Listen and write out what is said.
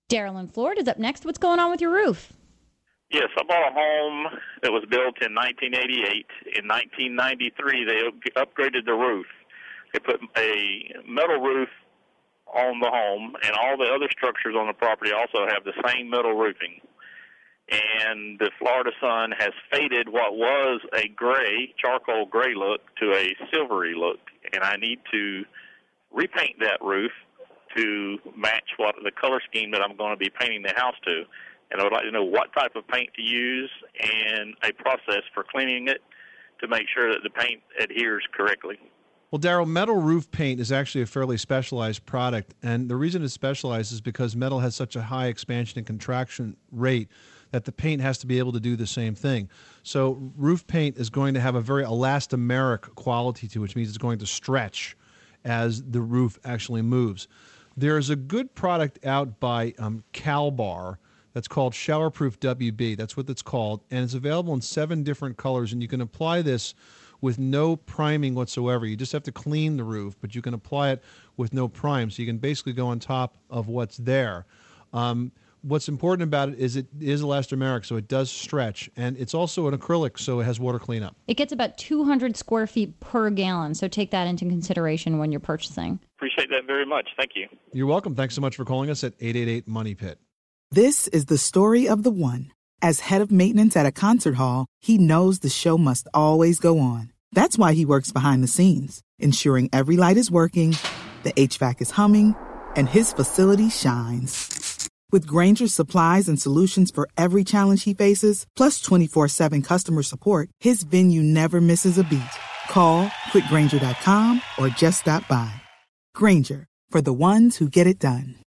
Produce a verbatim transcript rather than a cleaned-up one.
Daryl in Florida is up next. What's going on with your roof? Yes, I bought a home that was built in nineteen eighty-eight. In nineteen ninety-three, they upgraded the roof. They put a metal roof on the home, and all the other structures on the property also have the same metal roofing. And the Florida sun has faded what was a gray, charcoal gray look to a silvery look, and I need to repaint that roof to match what the color scheme that I'm going to be painting the house to. And I would like to know what type of paint to use and a process for cleaning it to make sure that the paint adheres correctly. Well, Daryl, metal roof paint is actually a fairly specialized product, and the reason it's specialized is because metal has such a high expansion and contraction rate that the paint has to be able to do the same thing. So roof paint is going to have a very elastomeric quality to it, which means it's going to stretch as the roof actually moves. There's a good product out by um, Calbar that's called Showerproof W B. That's what it's called, and it's available in seven different colors, and you can apply this with no priming whatsoever. You just have to clean the roof, but you can apply it with no prime, so you can basically go on top of what's there. Um, what's important about it is it is elastomeric, so it does stretch, and it's also an acrylic, so it has water cleanup. It gets about two hundred square feet per gallon, so take that into consideration when you're purchasing. Appreciate that very much. Thank you. You're welcome. Thanks so much for calling us at eight eight eight, money pit. This is the story of the one. As head of maintenance at a concert hall, he knows the show must always go on. That's why he works behind the scenes, ensuring every light is working, the H V A C is humming, and his facility shines. With Grainger's supplies and solutions for every challenge he faces, plus twenty-four seven customer support, his venue never misses a beat. Call quick grainger dot com or just stop by. Grainger, for the ones who get it done.